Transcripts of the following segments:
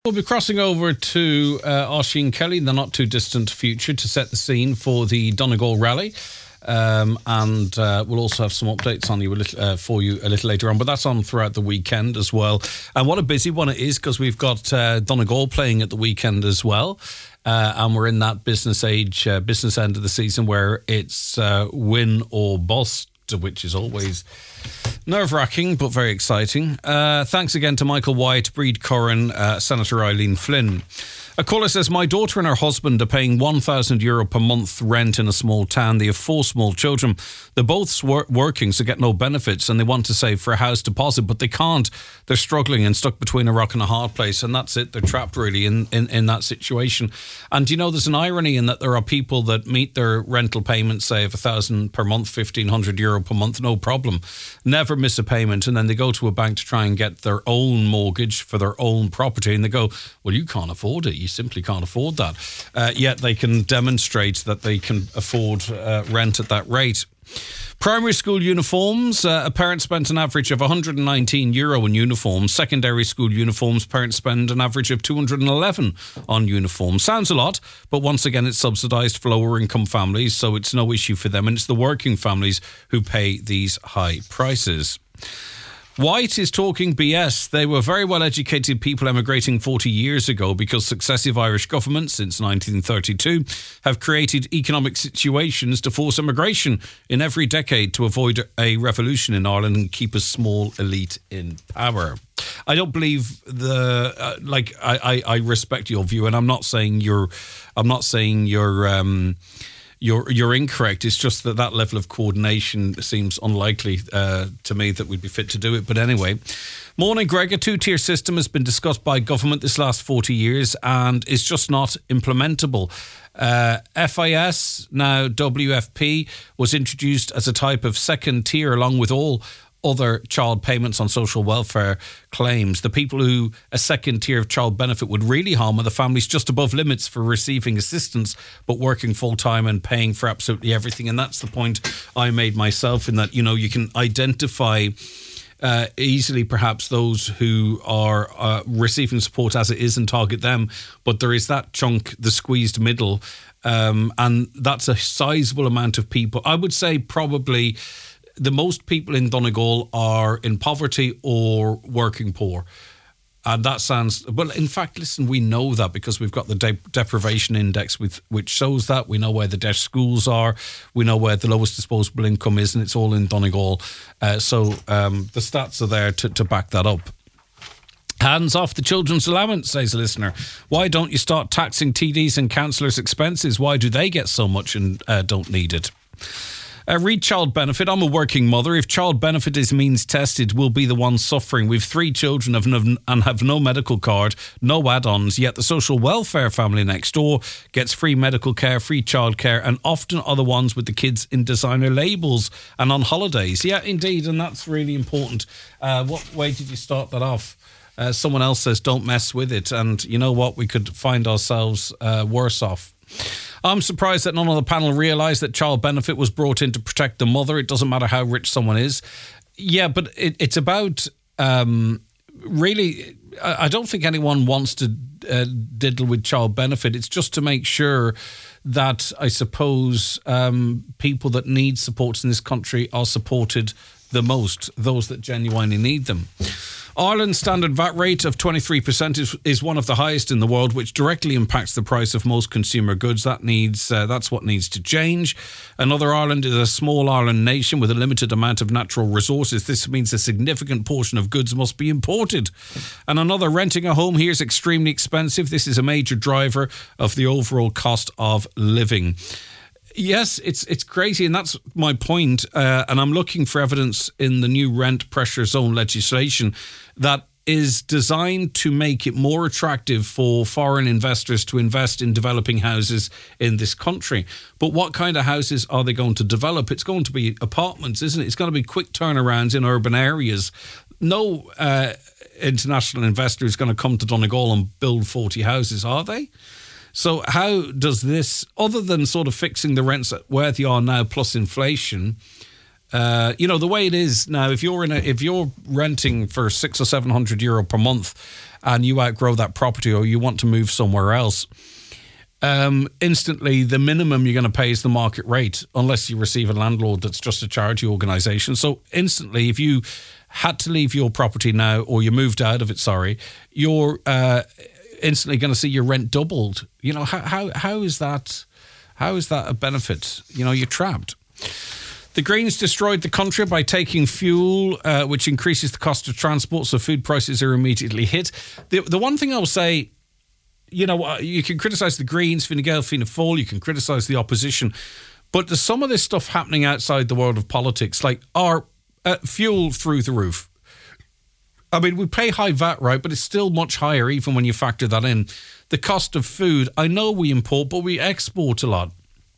We'll be crossing over to Oisin Kelly in the not too distant future to set the scene for the Donegal Rally. And we'll also have some updates on you for you a little later on, but that's on throughout the weekend as well. And what a busy one it is, because we've got Donegal playing at the weekend as well. And we're in that business end of the season where it's win or bust, which is always nerve-wracking but very exciting. Thanks again to Michael White, Breed Curran, Senator Eileen Flynn. A caller says, my daughter and her husband are paying €1,000 per month rent in a small town. They have 4 small children. They're both working, so get no benefits, and they want to save for a house deposit, but they can't. They're struggling and stuck between a rock and a hard place, and that's it. They're trapped really in that situation. And you know, there's an irony in that there are people that meet their rental payments, say of €1,000 per month, €1,500 per month, no problem, never miss a payment, and then they go to a bank to try and get their own mortgage for their own property, and they go, well, you can't afford it. You simply can't afford that. Yet they can demonstrate that they can afford rent at that rate. Primary school uniforms, a parent spent an average of €119 in uniforms. Secondary school uniforms, parents spend an average of €211 on uniforms. Sounds a lot, but once again, it's subsidised for lower income families, so it's no issue for them, and it's the working families who pay these high prices. White is talking BS. They were very well-educated people emigrating 40 years ago because successive Irish governments since 1932 have created economic situations to force immigration in every decade to avoid a revolution in Ireland and keep a small elite in power. I don't believe I respect your view, and I'm not saying you're incorrect. It's just that level of coordination seems unlikely to me that we'd be fit to do it. But anyway, morning, Greg. A 2-tier system has been discussed by government this last 40 years and is just not implementable. FIS, now WFP, was introduced as a type of second tier along with all other child payments on social welfare claims. The people who a second tier of child benefit would really harm are the families just above limits for receiving assistance but working full-time and paying for absolutely everything. And that's the point I made myself, in that, you know, you can identify easily perhaps those who are receiving support as it is and target them, but there is that chunk, the squeezed middle, and that's a sizable amount of people. I would say probably the most people in Donegal are in poverty or working poor. And that sounds... Well, in fact, listen, we know that because we've got the deprivation index which shows that. We know where the deaf schools are. We know where the lowest disposable income is, and it's all in Donegal. So the stats are there to back that up. Hands off the children's allowance, says a listener. Why don't you start taxing TDs and councillors' expenses? Why do they get so much and don't need it? Read child benefit. I'm a working mother. If child benefit is means tested, we'll be the ones suffering. We've 3 children and have no medical card, no add-ons, yet the social welfare family next door gets free medical care, free childcare, and often are the ones with the kids in designer labels and on holidays. Yeah, indeed, and that's really important. What way did you start that off? Someone else says, don't mess with it. And you know what? We could find ourselves worse off. I'm surprised that none of the panel realised that child benefit was brought in to protect the mother. It doesn't matter how rich someone is. Yeah, but it's about really... I don't think anyone wants to diddle with child benefit. It's just to make sure that, I suppose, people that need supports in this country are supported the most, those that genuinely need them. Ireland's standard VAT rate of 23% is one of the highest in the world, which directly impacts the price of most consumer goods. That's what needs to change. Another Ireland is a small island nation with a limited amount of natural resources. This means a significant portion of goods must be imported. And another, renting a home here is extremely expensive. This is a major driver of the overall cost of living. Yes, it's crazy, and that's my point. And I'm looking for evidence in the new rent pressure zone legislation that is designed to make it more attractive for foreign investors to invest in developing houses in this country. But what kind of houses are they going to develop? It's going to be apartments, isn't it? It's going to be quick turnarounds in urban areas. No international investor is going to come to Donegal and build 40 houses, are they? So how does this, other than sort of fixing the rents at where they are now plus inflation, the way it is now, if you're renting for €600 or €700 per month and you outgrow that property or you want to move somewhere else, instantly the minimum you're going to pay is the market rate, unless you receive a landlord that's just a charity organisation. So instantly, if you had to leave your property now, or you moved out of it, you're instantly going to see your rent doubled. You know, how is that? How is that a benefit? You know, you're trapped. The Greens destroyed the country by taking fuel, which increases the cost of transport, so food prices are immediately hit. The one thing I'll say, you know, you can criticise the Greens, Fine Gael, Fianna Fáil, you can criticise the opposition, but there's some of this stuff happening outside the world of politics, like our fuel through the roof. I mean, we pay high VAT, right, but it's still much higher even when you factor that in. The cost of food, I know we import, but we export a lot.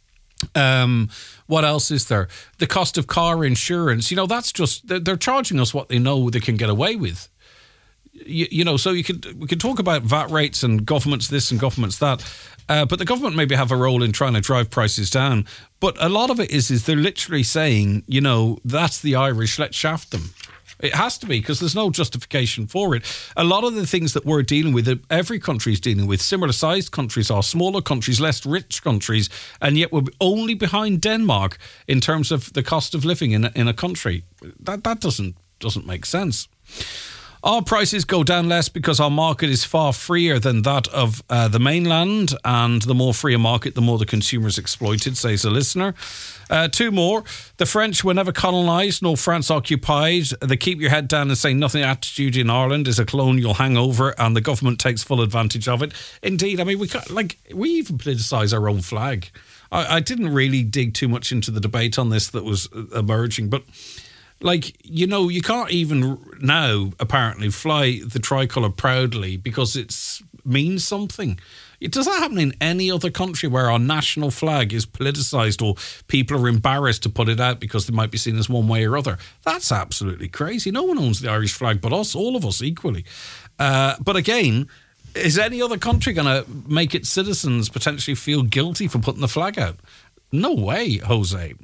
What else is there? The cost of car insurance, you know, that's just, they're charging us what they know they can get away with. You know, so we could talk about VAT rates and governments this and governments that, but the government maybe have a role in trying to drive prices down. But a lot of it is they're literally saying, you know, that's the Irish, let's shaft them. It has to be, because there's no justification for it. A lot of the things that we're dealing with, every country is dealing with, similar-sized countries are smaller countries, less rich countries, and yet we're only behind Denmark in terms of the cost of living in a country. That doesn't make sense. Our prices go down less because our market is far freer than that of the mainland, and the more free a market, the more the consumer is exploited, says a listener. Two more. The French were never colonised, nor France occupied. The keep your head down and say nothing attitude in Ireland is a colonial hangover, and the government takes full advantage of it. Indeed, I mean, we even politicise our own flag. I didn't really dig too much into the debate on this that was emerging, but like, you know, you can't even now apparently fly the tricolour proudly because it means something. Does that happen in any other country where our national flag is politicised or people are embarrassed to put it out because they might be seen as one way or other? That's absolutely crazy. No one owns the Irish flag but us, all of us equally. But again, is any other country going to make its citizens potentially feel guilty for putting the flag out? No way, Jose.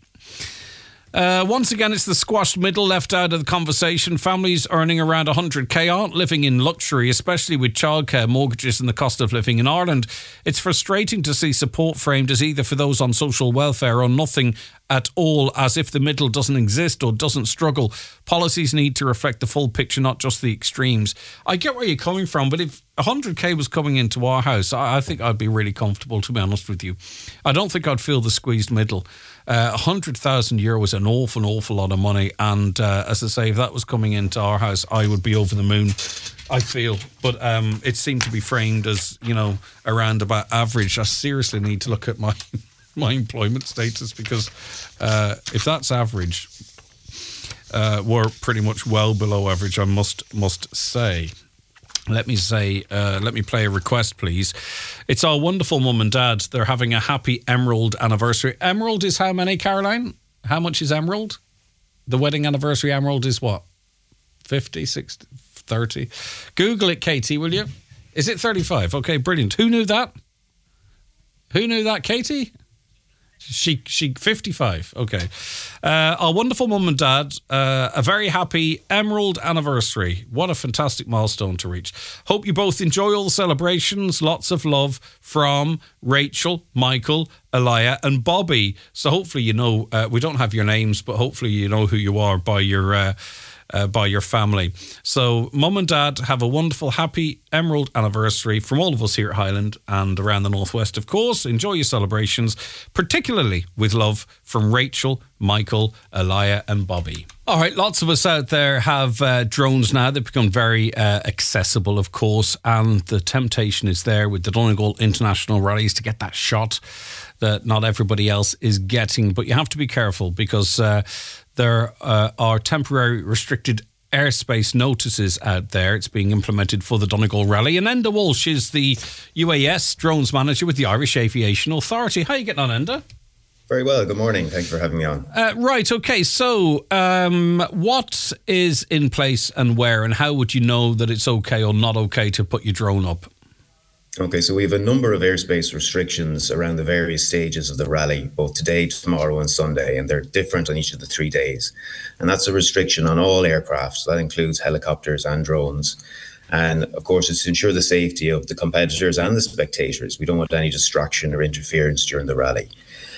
Once again, it's the squashed middle left out of the conversation. Families earning around 100k aren't living in luxury, especially with childcare, mortgages and the cost of living in Ireland. It's frustrating to see support framed as either for those on social welfare or nothing at all, as if the middle doesn't exist or doesn't struggle. Policies need to reflect the full picture, not just the extremes. I get where you're coming from, but if 100k was coming into our house, I think I'd be really comfortable, to be honest with you. I don't think I'd feel the squeezed middle. 100,000 euro is an awful lot of money, and as I say, if that was coming into our house, I would be over the moon, I feel. But it seemed to be framed as, you know, around about average. I seriously need to look at my employment status, because if that's average, we're pretty much well below average, I must say. Let me play a request, please. It's our wonderful mum and dad. They're having a happy Emerald anniversary. Emerald is how many, Caroline? How much is Emerald? The wedding anniversary Emerald is what? 50, 60, 30? Google it, Katie, will you? Is it 35? Okay, brilliant. Who knew that? Who knew that, Katie? She 55. Okay. Our wonderful mum and dad, a very happy Emerald anniversary. What a fantastic milestone to reach. Hope you both enjoy all the celebrations. Lots of love from Rachel, Michael, Elia and Bobby. So hopefully you know, we don't have your names, but hopefully you know who you are by your family. So mum and dad, have a wonderful, happy Emerald anniversary from all of us here at Highland and around the Northwest, of course. Enjoy your celebrations, particularly with love from Rachel, Michael, Elia and Bobby. All right, lots of us out there have drones now. They've become very accessible, of course, and the temptation is there with the Donegal International Rallies to get that shot that not everybody else is getting. But you have to be careful, because there are temporary restricted airspace notices out there. It's being implemented for the Donegal Rally. And Enda Walsh is the UAS drones manager with the Irish Aviation Authority. How are you getting on, Enda? Very well. Good morning. Thanks for having me on. Right. Okay. So what is in place and where, and how would you know that it's okay or not okay to put your drone up? Okay, so we have a number of airspace restrictions around the various stages of the rally, both today, tomorrow and Sunday, and they're different on each of the 3 days. And that's a restriction on all aircraft. So that includes helicopters and drones. And of course, it's to ensure the safety of the competitors and the spectators. We don't want any distraction or interference during the rally.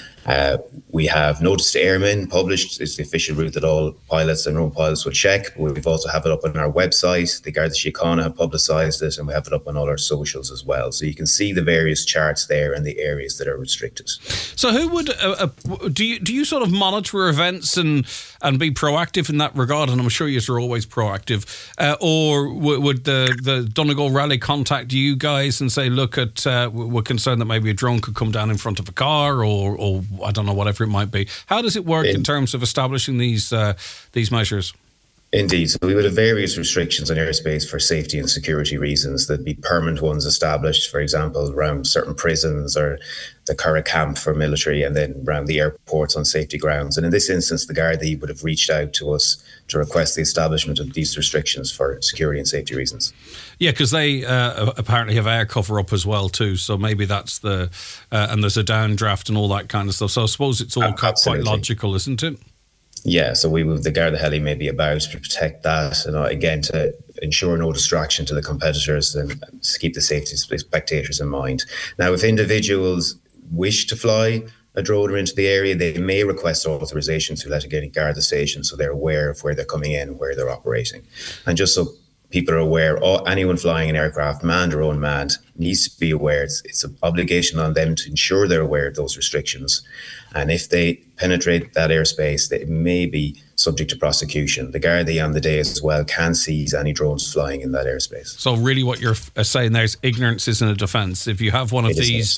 We have notice to airmen published. It's the official route that all pilots and own pilots will check. We've also have it up on our website. The Garda Síochána have publicised it, and we have it up on all our socials as well. So you can see the various charts there and the areas that are restricted. So who would do you sort of monitor events and be proactive in that regard? And I'm sure you're always proactive. Or would the Donegal Rally contact you guys and say, look, we're concerned that maybe a drone could come down in front of a car, or I don't know, whatever it might be. How does it work in terms of establishing these measures? Indeed. So we would have various restrictions on airspace for safety and security reasons. There'd be permanent ones established, for example, around certain prisons or the Curragh camp for military, and then around the airports on safety grounds. And in this instance, the Gardaí would have reached out to us to request the establishment of these restrictions for security and safety reasons. Yeah, because they apparently have air cover up as well too, so maybe that's and there's a downdraft and all that kind of stuff. So I suppose it's all quite logical, isn't it? Yeah, so the Garda Heli may be about to protect that, and again to ensure no distraction to the competitors and to keep the safety of spectators in mind. Now, if individuals wish to fly a drone into the area, they may request authorization to Letterkenny Garda Station, so they're aware of where they're coming in and where they're operating. And just so people are aware, anyone flying an aircraft, manned or unmanned, needs to be aware. It's an obligation on them to ensure they're aware of those restrictions. And if they penetrate that airspace, they may be subject to prosecution. The Gardaí on the day as well can seize any drones flying in that airspace. So really what you're saying there is ignorance isn't a defence. If you have one of these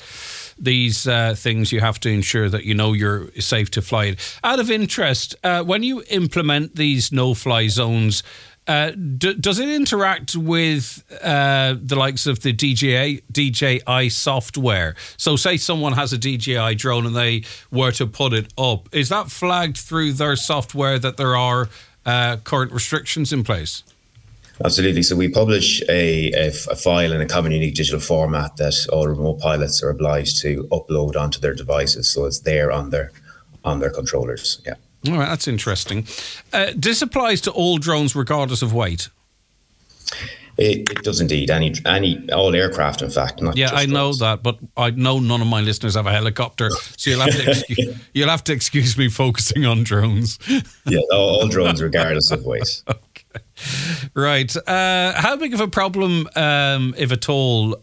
things, you have to ensure that you know you're safe to fly it. Out of interest, when you implement these no-fly zones, does it interact with the likes of the DJI software? So say someone has a DJI drone and they were to put it up. Is that flagged through their software that there are current restrictions in place? Absolutely. So we publish a file in a common unique digital format that all remote pilots are obliged to upload onto their devices. So it's there on their controllers. Yeah. All right, that's interesting. This applies to all drones regardless of weight? It does indeed. All aircraft, in fact. Not just I know drones. that, but I know none of my listeners have a helicopter, so you'll have to excuse me focusing on drones. Yeah, all drones regardless of weight. Right. How big of a problem, if at all,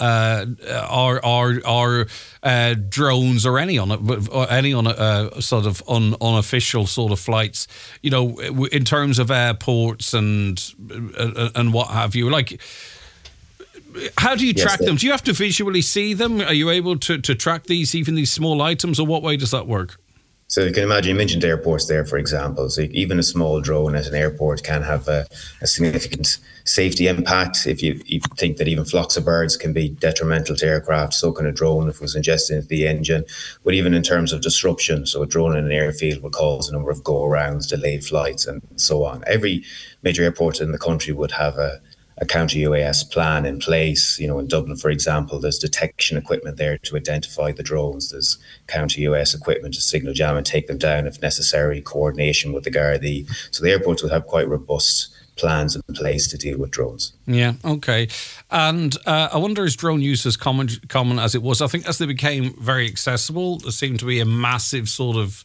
are drones or any on a sort of unofficial sort of flights? You know, in terms of airports and what have you. Like, how do you track them? Do you have to visually see them? Are you able to track even these small items, or what way does that work? So you can imagine, you mentioned airports there, for example. So even a small drone at an airport can have a significant safety impact. If you think that even flocks of birds can be detrimental to aircraft, so can a drone if it was ingested into the engine. But even in terms of disruption, so a drone in an airfield will cause a number of go-arounds, delayed flights, and so on. Every major airport in the country would have a counter-UAS plan in place. You know, in Dublin, for example, there's detection equipment there to identify the drones. There's counter-UAS equipment to signal jam and take them down if necessary, coordination with the Gardaí. So the airports will have quite robust plans in place to deal with drones. Yeah, okay. And I wonder, is drone use as common as it was? I think as they became very accessible, there seemed to be a massive sort of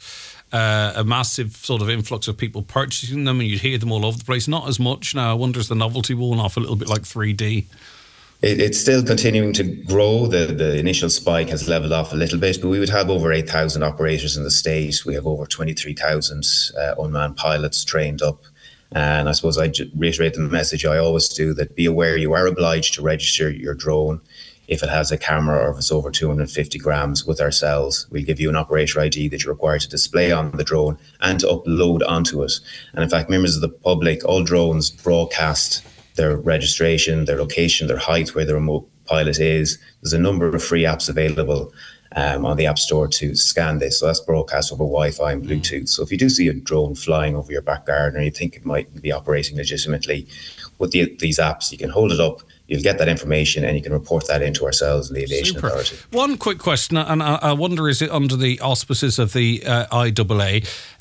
influx of people purchasing them, and you'd hear them all over the place. Not as much now. I wonder, is the novelty worn off a little bit like 3D? It's still continuing to grow. The initial spike has leveled off a little bit, but we would have over 8,000 operators in the state. We have over 23,000 unmanned pilots trained up. And I suppose I reiterate the message I always do, that be aware you are obliged to register your drone if it has a camera or if it's over 250 grams with ourselves. We'll give you an operator ID that you're required to display on the drone and to upload onto it. And in fact, members of the public, all drones broadcast their registration, their location, their height, where the remote pilot is. There's a number of free apps available on the App Store to scan this. So that's broadcast over Wi-Fi and Bluetooth. So if you do see a drone flying over your back garden, or you think it might be operating legitimately, with these apps, you can hold it up, you'll get that information, and you can report that into ourselves and the Aviation Authority. One quick question, and I wonder, is it under the auspices of the IAA?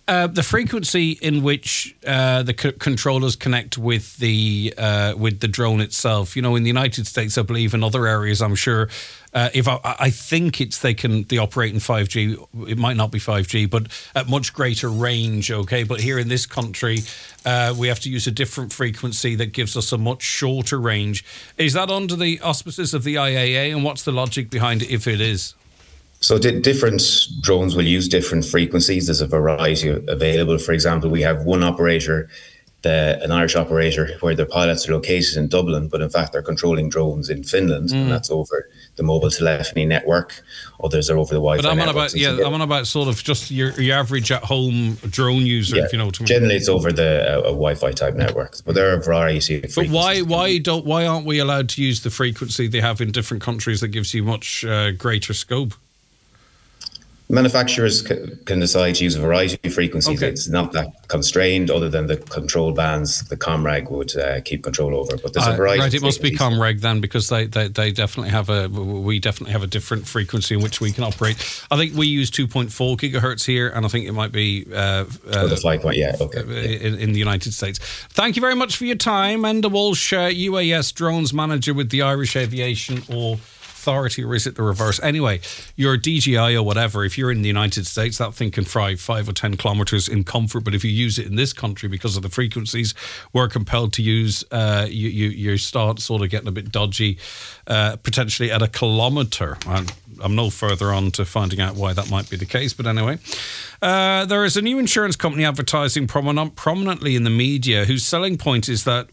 The frequency in which the controllers connect with the drone itself. In the United States, I believe, in other areas, I'm sure. If I think they operate in 5G. It might not be 5G, but at much greater range. Okay, but here in this country, we have to use a different frequency that gives us a much shorter range. Is that under the auspices of the IAA, and what's the logic behind it if it is? So different drones will use different frequencies. There's a variety available. For example, we have one operator, an Irish operator, where their pilots are located in Dublin, but in fact they're controlling drones in Finland, and that's over the mobile telephony network. Others are over the Wi-Fi. But I'm networks. on about sort of just your average at-home drone user, if you know what I mean. Generally, it's over the Wi-Fi type networks, but there are a variety of frequencies. But why aren't we allowed to use the frequency they have in different countries that gives you much greater scope? Manufacturers can decide to use a variety of frequencies. Okay. It's not that constrained, other than the control bands the Comreg would keep control over. But there's a variety. Right, it must be Comreg then, because they definitely have we definitely have a different frequency in which we can operate. I think we use 2.4 gigahertz here, and I think it might be the 5.1, yeah, okay, in the United States. Thank you very much for your time, Enda Walsh, UAS drones manager with the Irish Aviation Authority, or is it the reverse? Anyway, your DJI or whatever, if you're in the United States, that thing can fly 5 or 10 kilometers in comfort. But if you use it in this country, because of the frequencies we're compelled to use, you start sort of getting a bit dodgy, potentially at a kilometer. I'm no further on to finding out why that might be the case. But anyway, there is a new insurance company advertising prominently in the media, whose selling point is that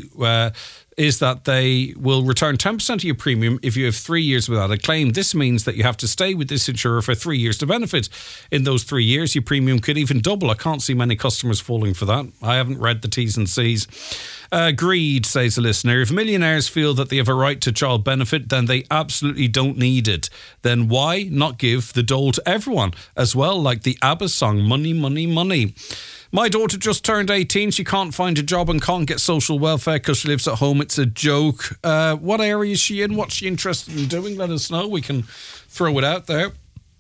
they will return 10% of your premium if you have 3 years without a claim. This means that you have to stay with this insurer for 3 years to benefit. In those 3 years, your premium could even double. I can't see many customers falling for that. I haven't read the T's and C's. Greed, says a listener. If millionaires feel that they have a right to child benefit, then they absolutely don't need it. Then why not give the dole to everyone as well, like the ABBA song, Money, Money, Money? My daughter just turned 18. She can't find a job and can't get social welfare because she lives at home. It's a joke. What area is she in? What's she interested in doing? Let us know. We can throw it out there.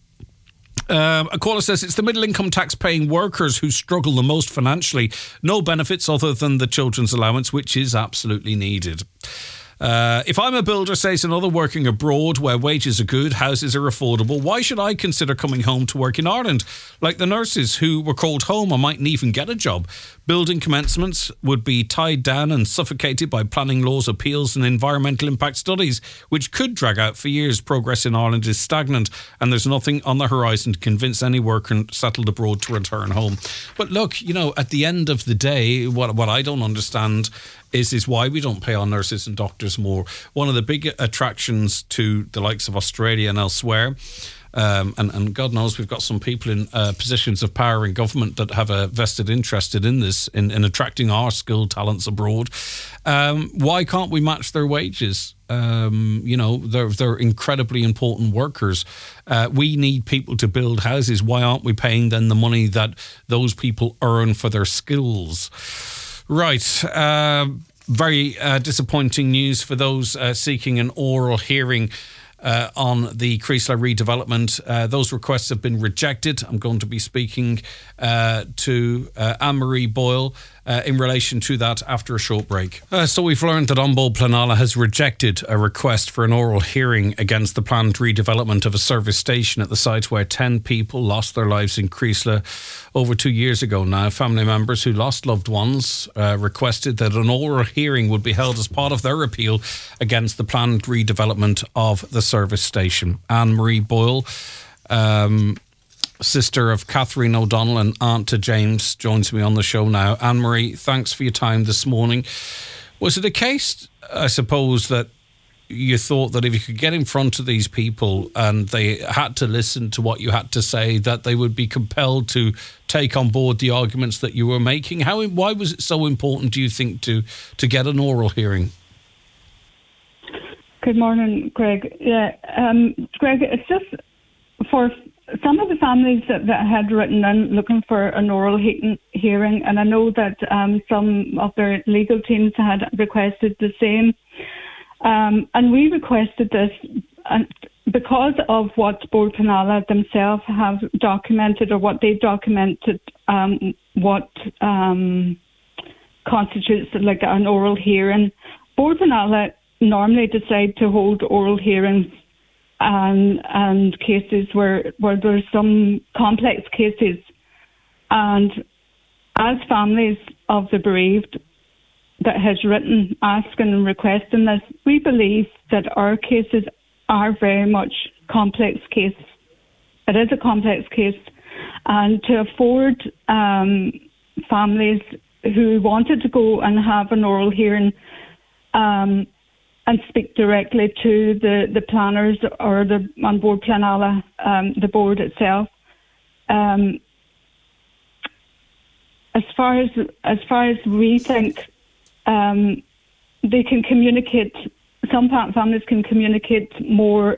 A caller says it's the middle income tax paying workers who struggle the most financially. No benefits other than the children's allowance, which is absolutely needed. If I'm a builder, says another, working abroad where wages are good, houses are affordable, why should I consider coming home to work in Ireland? Like the nurses who were called home, I mightn't even get a job. Building commencements would be tied down and suffocated by planning laws, appeals and environmental impact studies, which could drag out for years. Progress in Ireland is stagnant and there's nothing on the horizon to convince any worker settled abroad to return home. But look, at the end of the day, what I don't understand is why we don't pay our nurses and doctors more. One of the big attractions to the likes of Australia and elsewhere, and God knows we've got some people in positions of power in government that have a vested interest in this, in attracting our skilled talents abroad. Why can't we match their wages? They're incredibly important workers. We need people to build houses. Why aren't we paying them the money that those people earn for their skills? Right. Very disappointing news for those seeking an oral hearing on the Creeslough redevelopment. Those requests have been rejected. I'm going to be speaking to Anne-Marie Boyle in relation to that after a short break. So we've learned that An Bord Pleanála has rejected a request for an oral hearing against the planned redevelopment of a service station at the site where 10 people lost their lives in Creeslough over 2 years ago now. Family members who lost loved ones requested that an oral hearing would be held as part of their appeal against the planned redevelopment of the service station. Anne-Marie Boyle, sister of Catherine O'Donnell and aunt to James, joins me on the show now. Anne-Marie, thanks for your time this morning. Was it a case, I suppose, that you thought that if you could get in front of these people and they had to listen to what you had to say, that they would be compelled to take on board the arguments that you were making? Why was it so important, do you think, to get an oral hearing? Good morning, Greg. Yeah, Greg, it's just for some of the families that had written in looking for an oral hearing, and I know that some of their legal teams had requested the same. And we requested this because of what Bord Pleanála themselves have documented, or what they've documented what constitutes like an oral hearing. Bord Pleanála normally decide to hold oral hearings and cases where there's some complex cases. And as families of the bereaved that has written asking and requesting this, we believe that our cases are very much complex cases. It is a complex case. And to afford families who wanted to go and have an oral hearing and speak directly to the planners or on Bord Pleanála, the board itself. As far as we think, they can communicate. Some families can communicate more.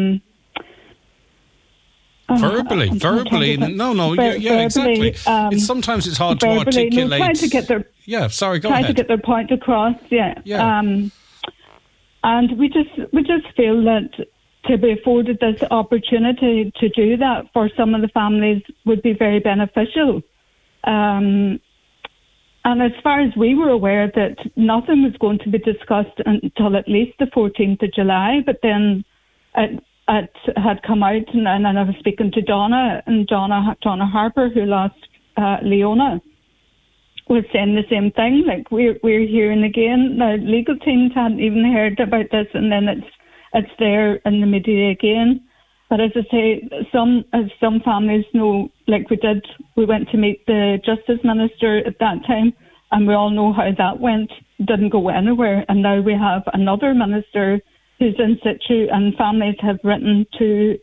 Verbally. No, yeah, exactly. Sometimes it's hard to articulate. Trying to get their to get their point across. Yeah. And we just feel that to be afforded this opportunity to do that for some of the families would be very beneficial. And as far as we were aware, that nothing was going to be discussed until at least the 14th of July, but then it had come out, and I was speaking to Donna Harper, who lost Leona, was saying the same thing. Like we're hearing again. The legal teams hadn't even heard about this, and then it's there in the media again. But as I say, some families know, like we went to meet the Justice Minister at that time, and we all know how that went. Didn't go anywhere, and now we have another minister who's in situ, and families have written to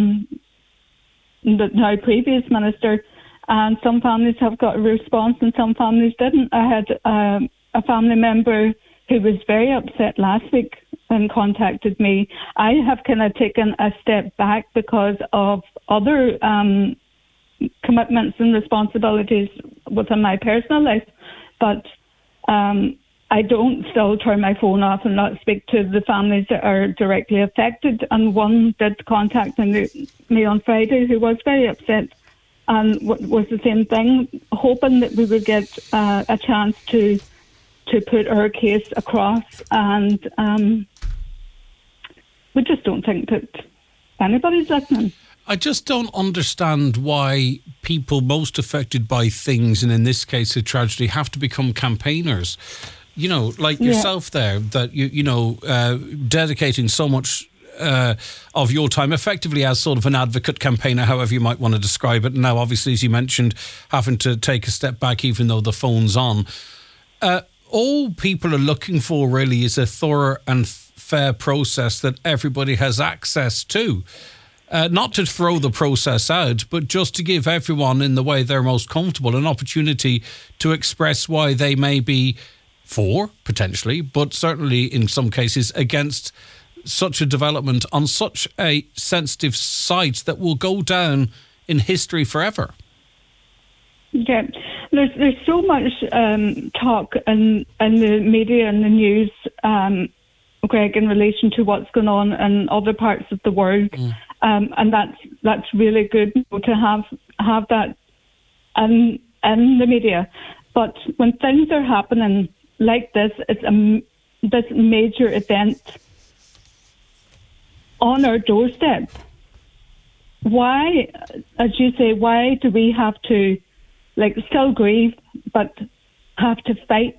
the now previous minister, and some families have got a response and some families didn't. I had a family member who was very upset last week and contacted me. I have kind of taken a step back because of other commitments and responsibilities within my personal life, but I don't still turn my phone off and not speak to the families that are directly affected. And one did contact me on Friday who was very upset and was the same thing, hoping that we would get a chance to put our case across. And we just don't think that anybody's listening. I just don't understand why people most affected by things, and in this case a tragedy, have to become campaigners. You know, like yourself there, that you know, dedicating so much of your time effectively as sort of an advocate campaigner, however you might want to describe it. And now, obviously, as you mentioned, having to take a step back even though the phone's on. All people are looking for really is a thorough and fair process that everybody has access to. Not to throw the process out, but just to give everyone, in the way they're most comfortable, an opportunity to express why they may be for, potentially, but certainly in some cases against such a development on such a sensitive site that will go down in history forever. Yeah, there's so much talk in the media and the news, Greg, in relation to what's going on in other parts of the world, and that's really good to have that in the media. But when things are happening like this, it's this major event on our doorstep. Why, as you say, why do we have to still grieve, but have to fight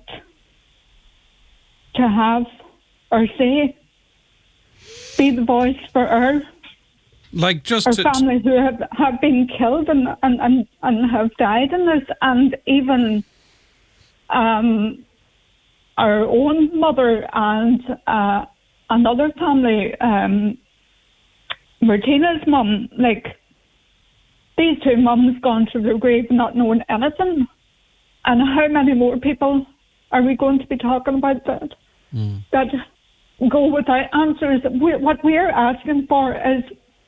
to have our say, be the voice for our families who have been killed and have died in this, and even our own mother and another family, Martina's mum, these two mums gone to their grave not knowing anything. And how many more people are we going to be talking about that go without answers? What we're asking for is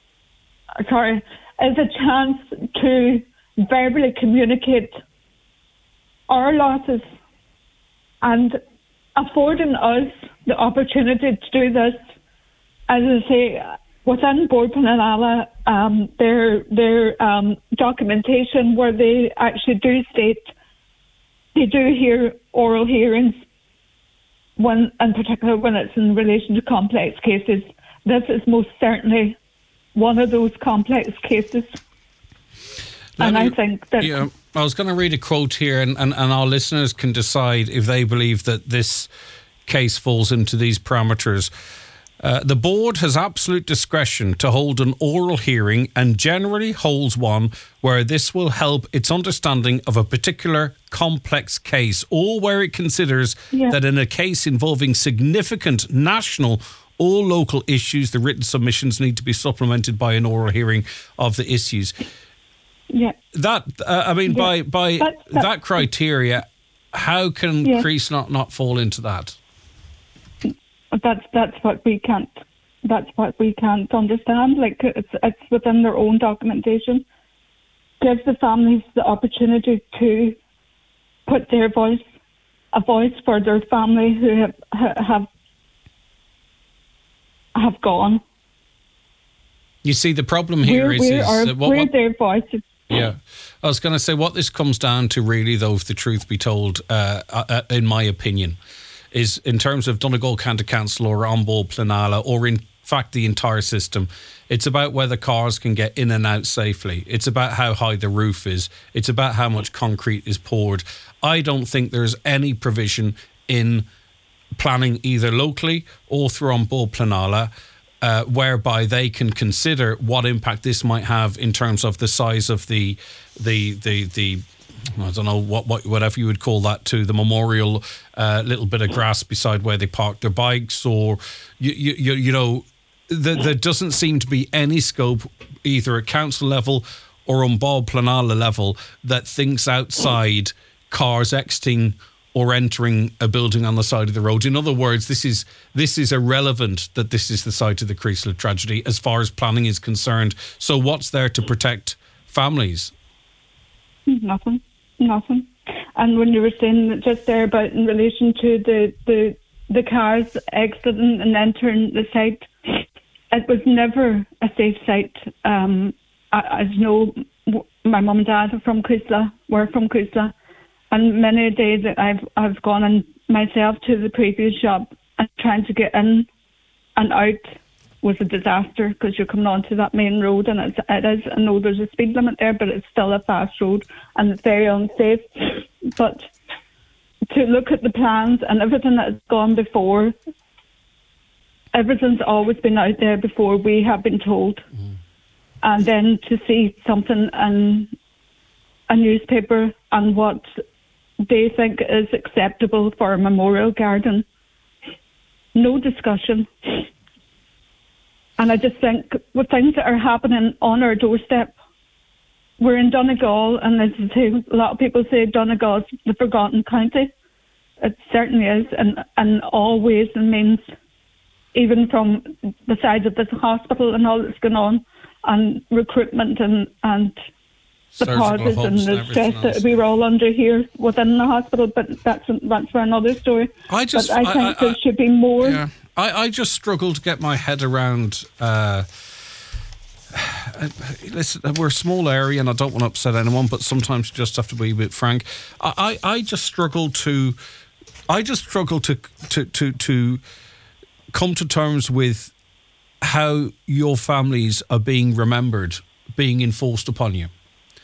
a chance to verbally communicate our losses and affording us the opportunity to do this, as I say, within Bord Pleanála, their documentation where they actually do state they do hear oral hearings when, in particular, when it's in relation to complex cases. This is most certainly one of those complex cases. I think that... Yeah, I was going to read a quote here, and our listeners can decide if they believe that this case falls into these parameters. The board has absolute discretion to hold an oral hearing and generally holds one where this will help its understanding of a particular complex case, or where it considers that in a case involving significant national or local issues, the written submissions need to be supplemented by an oral hearing of the issues. Yeah. That, by that criteria, how can Crease not fall into that? That's what we can't. That's what we can't understand. Like, it's within their own documentation. Gives the families the opportunity to put their voice, a voice for their family who have gone. You see, the problem here is their voices. Yeah, I was going to say what this comes down to, really, though, if the truth be told, in my opinion, is in terms of Donegal County Council or An Bord Pleanála, or in fact the entire system, it's about whether cars can get in and out safely. It's about how high the roof is. It's about how much concrete is poured. I don't think there's any provision in planning, either locally or through An Bord Pleanála, whereby they can consider what impact this might have in terms of the size of the I don't know whatever you would call that, to the memorial little bit of grass beside where they park their bikes, or you know, there doesn't seem to be any scope either at council level or on Bord Pleanála level that thinks outside cars exiting or entering a building on the side of the road. In other words, this is irrelevant that this is the site of the Creasler tragedy as far as planning is concerned. So what's there to protect families? Nothing. And when you were saying just there about in relation to the cars exiting and entering the site, it was never a safe site. As you know, my mum and dad are from Creasler, were from Creasler, and many a day that I've gone in myself to the previous shop and trying to get in and out was a disaster, because you're coming onto that main road, and it is, I know there's a speed limit there, but it's still a fast road and it's very unsafe. But to look at the plans and everything that has gone before, everything's always been out there before we have been told. And then to see something in a newspaper and what they think is acceptable for a memorial garden, no discussion. And I just think with things that are happening on our doorstep, we're in Donegal, and as I say, a lot of people say Donegal's the forgotten county. It certainly is, in all ways and means, even from the side of this hospital and all that's going on, and recruitment and the pauses and the stress that we were all under here within the hospital. But that's for another story. I think there should be more. Yeah. I just struggle to get my head around. Listen, we're a small area, and I don't want to upset anyone, but sometimes you just have to be a bit frank. I just struggle to come to terms with how your families are being remembered, being enforced upon you.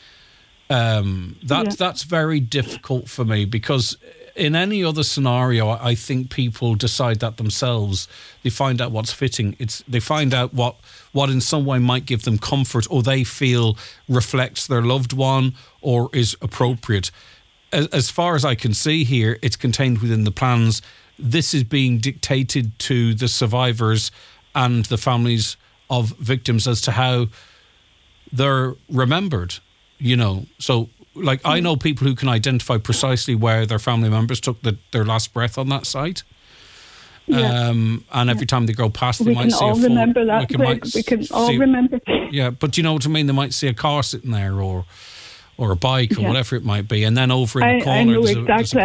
That's very difficult for me, because in any other scenario, I think people decide that themselves. They find out what's fitting. They find out what in some way might give them comfort, or they feel reflects their loved one or is appropriate. As far as I can see here, it's contained within the plans. This is being dictated to the survivors and the families of victims as to how they're remembered, you know. So, like, I know people who can identify precisely where their family members took their last breath on that site. And every time they go past, they might see a remember that. We can all remember. Yeah, but you know what I mean? They might see a car sitting there, or a bike, or whatever it might be, and then over in the corner. I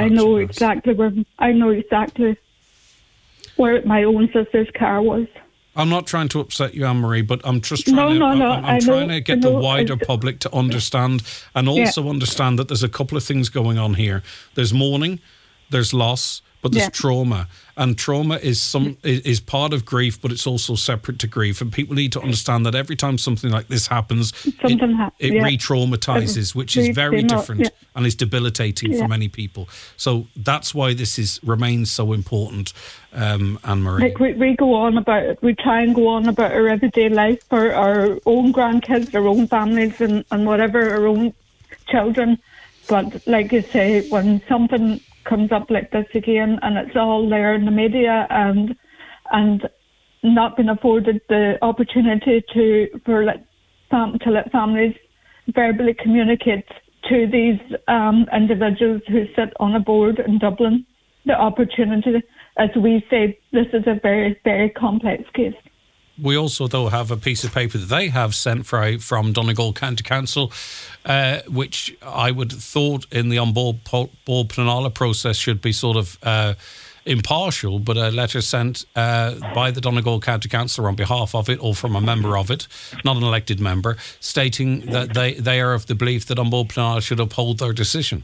know exactly where my own sister's car was. I'm not trying to upset you, Anne-Marie, but I'm just trying I'm trying to get the wider public to understand, and also understand that there's a couple of things going on here. There's mourning, there's loss, but there's trauma. And trauma is part of grief, but it's also separate to grief. And people need to understand that every time something like this happens, it re-traumatizes, which is very different and is debilitating for many people. So that's why this remains so important, Anne-Marie. Like we try and go on about our everyday life for our own grandkids, our own families and whatever, our own children. But like you say, when something comes up like this again, and it's all there in the media, and not been afforded the opportunity to let families verbally communicate to these individuals who sit on a board in Dublin the opportunity. As we say, this is a very, very complex case. We also, though, have a piece of paper that they have sent from Donegal County Council, which I would have thought in the Bord Pleanála process should be sort of impartial, but a letter sent by the Donegal County Council on behalf of it, or from a member of it, not an elected member, stating that they are of the belief that Bord Pleanála should uphold their decision.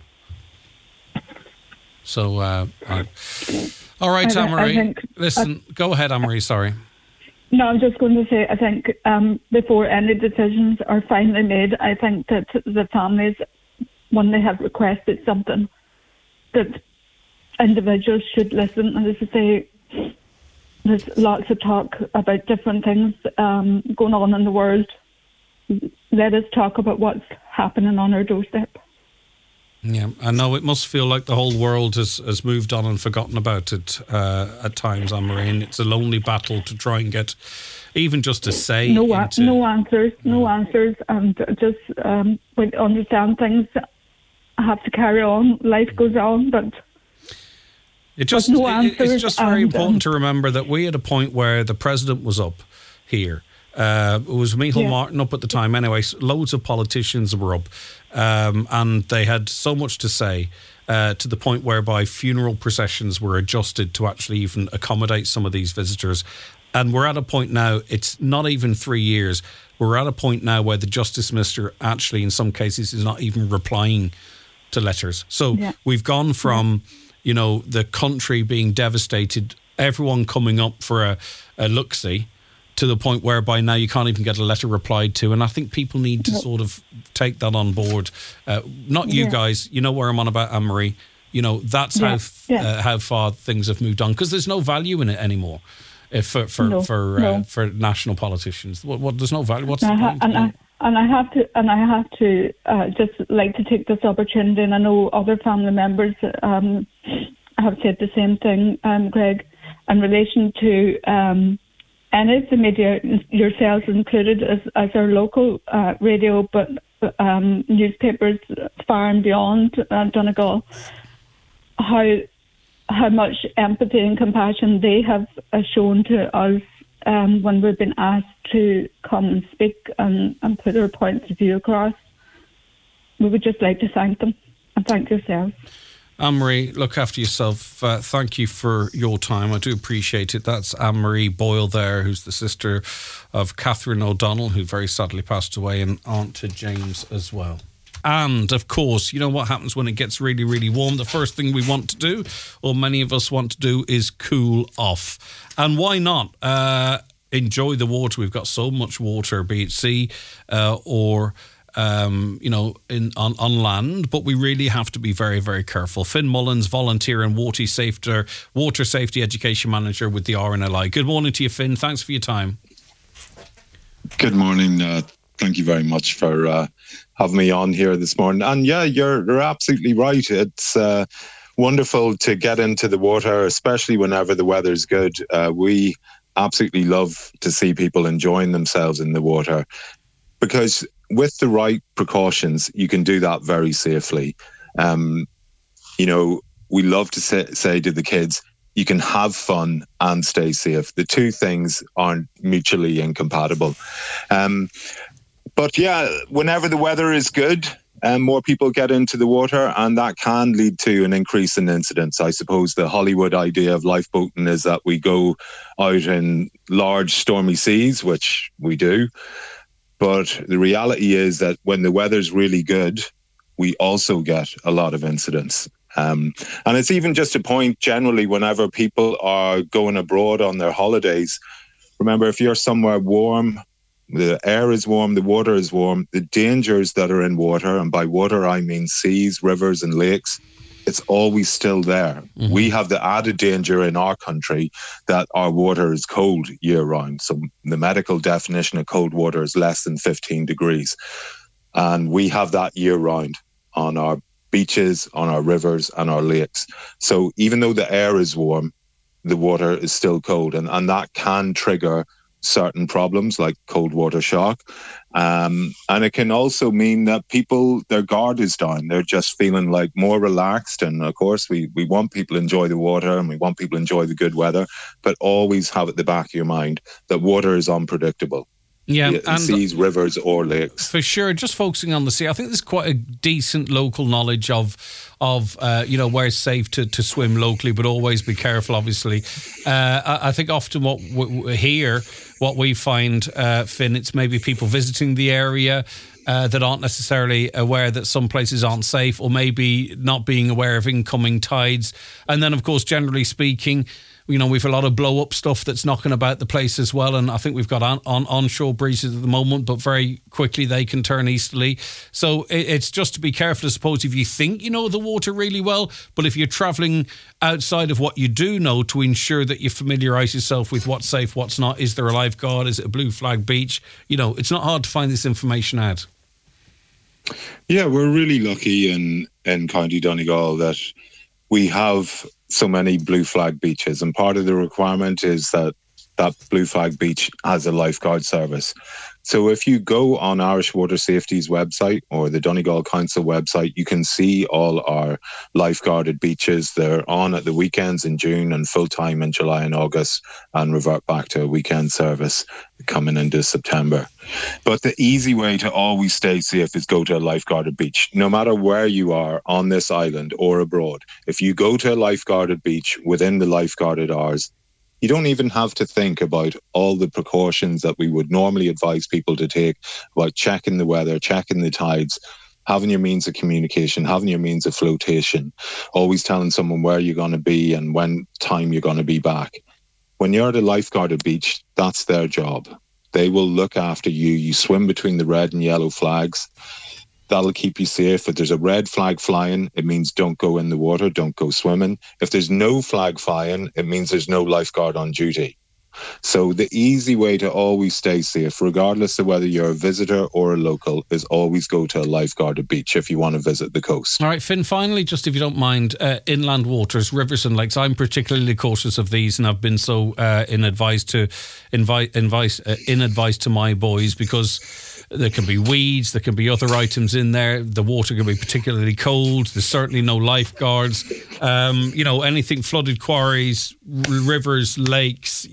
So, all right, Anne-Marie. Listen, go ahead, Anne-Marie, sorry. No, I'm just going to say, I think before any decisions are finally made, I think that the families, when they have requested something, that individuals should listen. And as I say, there's lots of talk about different things going on in the world. Let us talk about what's happening on our doorstep. Yeah, I know it must feel like the whole world has moved on and forgotten about it at times, Anne-Marie, and it's a lonely battle to try and get even just to say. No answers, and just we understand things have to carry on. Life goes on, but it's just very important to remember that we had a point where the president was up here. It was Micheál Martin up at the time. Anyway, loads of politicians were up, and they had so much to say, to the point whereby funeral processions were adjusted to actually even accommodate some of these visitors. And we're at a point now, it's not even 3 years, we're at a point now where the Justice Minister actually, in some cases, is not even replying to letters. So we've gone from, the country being devastated, everyone coming up for a look-see, to the point whereby now you can't even get a letter replied to. And I think people need to sort of take that on board. Not you guys, you know where I'm on about, Anne-Marie. That's how far things have moved on, because there's no value in it anymore for national politicians. What there's no value. What's the point? And I have to just like to take this opportunity, and I know other family members have said the same thing, Greg, in relation to any of the media, yourselves included, as our local radio, but newspapers far and beyond Donegal, how much empathy and compassion they have shown to us when we've been asked to come and speak and put our points of view across. We would just like to thank them and thank yourselves. Anne-Marie, look after yourself. Thank you for your time. I do appreciate it. That's Anne-Marie Boyle there, who's the sister of Catherine O'Donnell, who very sadly passed away, and aunt to James as well. And, of course, you know what happens when it gets really, really warm? The first thing we want to do, or many of us want to do, is cool off. And why not? Enjoy the water. We've got so much water, be it sea or on land, but we really have to be very, very careful. Finn Mullins, volunteer and water safety education manager with the RNLI. Good morning to you, Finn. Thanks for your time. Good morning. Thank you very much for having me on here this morning. And yeah, you're absolutely right. It's wonderful to get into the water, especially whenever the weather's good. We absolutely love to see people enjoying themselves in the water, because with the right precautions, you can do that very safely. We love to say to the kids, you can have fun and stay safe. The two things aren't mutually incompatible. But yeah, whenever the weather is good, more people get into the water, and that can lead to an increase in incidents. I suppose the Hollywood idea of lifeboating is that we go out in large stormy seas, which we do. But the reality is that when the weather's really good, we also get a lot of incidents. And it's even just a point generally whenever people are going abroad on their holidays. Remember, if you're somewhere warm, the air is warm, the water is warm, the dangers that are in water, and by water I mean seas, rivers and lakes, it's always still there. Mm-hmm. We have the added danger in our country that our water is cold year round. So the medical definition of cold water is less than 15 degrees. And we have that year round on our beaches, on our rivers and our lakes. So even though the air is warm, the water is still cold, and that can trigger certain problems like cold water shock. And it can also mean that people, their guard is down. They're just feeling like more relaxed. And of course, we want people to enjoy the water and we want people to enjoy the good weather, but always have at the back of your mind that water is unpredictable. Yeah, and seas, rivers or lakes. For sure. Just focusing on the sea, I think there's quite a decent local knowledge of where it's safe to swim locally, but always be careful, obviously. I think often what we find, Finn, it's maybe people visiting the area that aren't necessarily aware that some places aren't safe, or maybe not being aware of incoming tides. And then, of course, generally speaking, we've a lot of blow-up stuff that's knocking about the place as well, and I think we've got onshore breezes at the moment, but very quickly they can turn easterly. So it's just to be careful, I suppose, if you think you know the water really well, but if you're travelling outside of what you do know, to ensure that you familiarise yourself with what's safe, what's not. Is there a lifeguard? Is it a blue flag beach? It's not hard to find this information out. Yeah, we're really lucky in County Donegal that we have so many blue flag beaches, and part of the requirement is that blue flag beach has a lifeguard service. So if you go on Irish Water Safety's website or the Donegal Council website, you can see all our lifeguarded beaches. They're on at the weekends in June and full-time in July and August, and revert back to a weekend service coming into September. But the easy way to always stay safe is go to a lifeguarded beach. No matter where you are on this island or abroad, if you go to a lifeguarded beach within the lifeguarded hours, you don't even have to think about all the precautions that we would normally advise people to take about checking the weather, checking the tides, having your means of communication, having your means of flotation, always telling someone where you're going to be and when time you're going to be back. When you're at a lifeguarded beach, that's their job. They will look after you. You swim between the red and yellow flags. That'll keep you safe. If there's a red flag flying, it means don't go in the water, don't go swimming. If there's no flag flying, it means there's no lifeguard on duty. So the easy way to always stay safe, regardless of whether you're a visitor or a local, is always go to a lifeguarded beach if you want to visit the coast. All right, Finn, finally, just if you don't mind, inland waters, rivers and lakes. I'm particularly cautious of these, and I've been so in advice to my boys, because there can be weeds, there can be other items in there. The water can be particularly cold. There's certainly no lifeguards. Anything flooded quarries, rivers, lakes,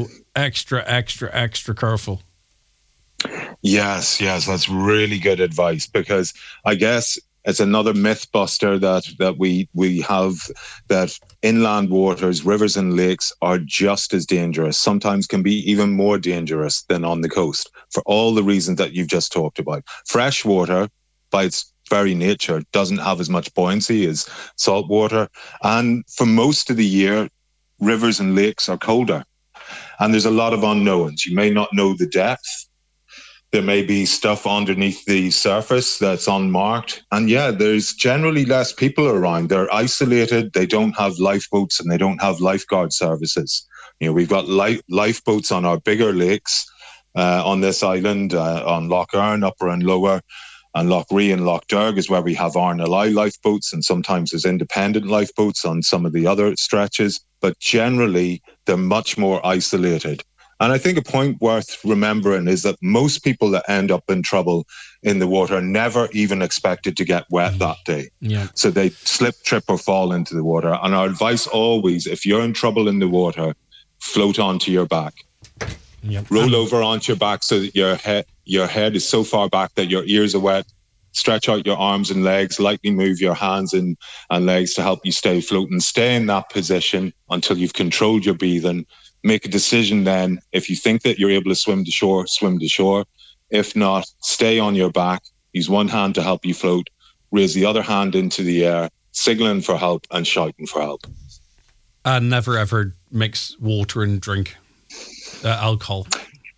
extra careful. Yes, that's really good advice, because I guess it's another myth buster that we have, that inland waters, rivers and lakes are just as dangerous, sometimes can be even more dangerous than on the coast, for all the reasons that you've just talked about. Fresh water, by its very nature, doesn't have as much buoyancy as salt water. And for most of the year, rivers and lakes are colder. And there's a lot of unknowns. You may not know the depth. There may be stuff underneath the surface that's unmarked. And there's generally less people around. They're isolated. They don't have lifeboats and they don't have lifeguard services. We've got lifeboats on our bigger lakes on this island, on Lough Erne, Upper and Lower, and Lough Ree and Lough Derg is where we have RNLI lifeboats, and sometimes there's independent lifeboats on some of the other stretches. But generally, they're much more isolated. And I think a point worth remembering is that most people that end up in trouble in the water never even expected to get wet that day. Yeah. So they slip, trip or fall into the water. And our advice always, if you're in trouble in the water, float onto your back. Yep. Roll over onto your back so that your head is so far back that your ears are wet. stretch out your arms and legs, lightly move your hands and legs to help you stay floating. Stay in that position until you've controlled your breathing. Make a decision then. If you think that you're able to swim to shore, swim to shore. If not, stay on your back. Use one hand to help you float. Raise the other hand into the air, signaling for help and shouting for help. And never ever mix water and drink alcohol.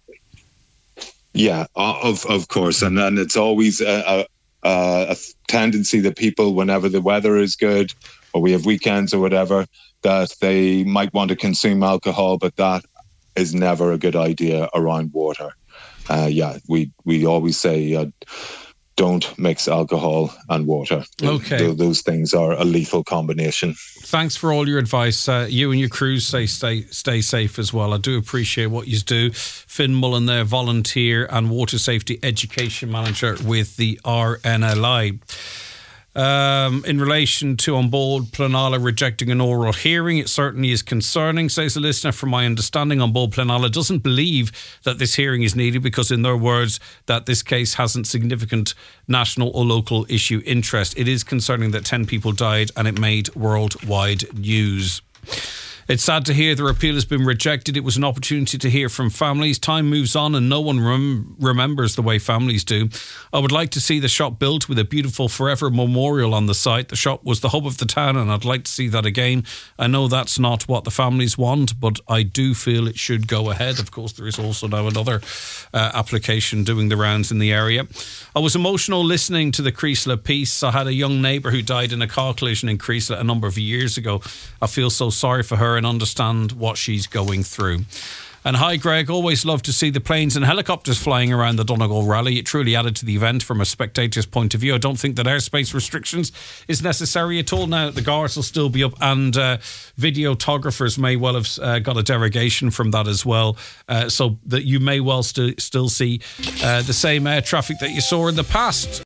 Yeah, of course. And then it's always a tendency that people, whenever the weather is good or we have weekends or whatever, that they might want to consume alcohol, but that is never a good idea around water. We always say don't mix alcohol and water. Okay. Those things are a lethal combination. Thanks for all your advice. You and your crews stay safe as well. I do appreciate what you do. Finn Mullen there, volunteer and water safety education manager with the RNLI. In relation to On Bord Pleanála rejecting an oral hearing, it certainly is concerning, says the listener. From my understanding, On Bord Pleanála doesn't believe that this hearing is needed because, in their words, that this case hasn't significant national or local issue interest. It is concerning that 10 people died and it made worldwide news. It's sad to hear the appeal has been rejected. It was an opportunity to hear from families. Time moves on and no one remembers the way families do. I would like to see the shop built with a beautiful forever memorial on the site. The shop was the hub of the town and I'd like to see that again. I know that's not what the families want, but I do feel it should go ahead. Of course, there is also now another application doing the rounds in the area. I was emotional listening to the Creasla piece. I had a young neighbour who died in a car collision in Creasla a number of years ago. I feel so sorry for her and understand what she's going through. And hi, Greg. Always love to see the planes and helicopters flying around the Donegal rally. It truly added to the event from a spectator's point of view. I don't think that airspace restrictions is necessary at all now. The guards will still be up and videographers may well have got a derogation from that as well. So that you may well still see the same air traffic that you saw in the past.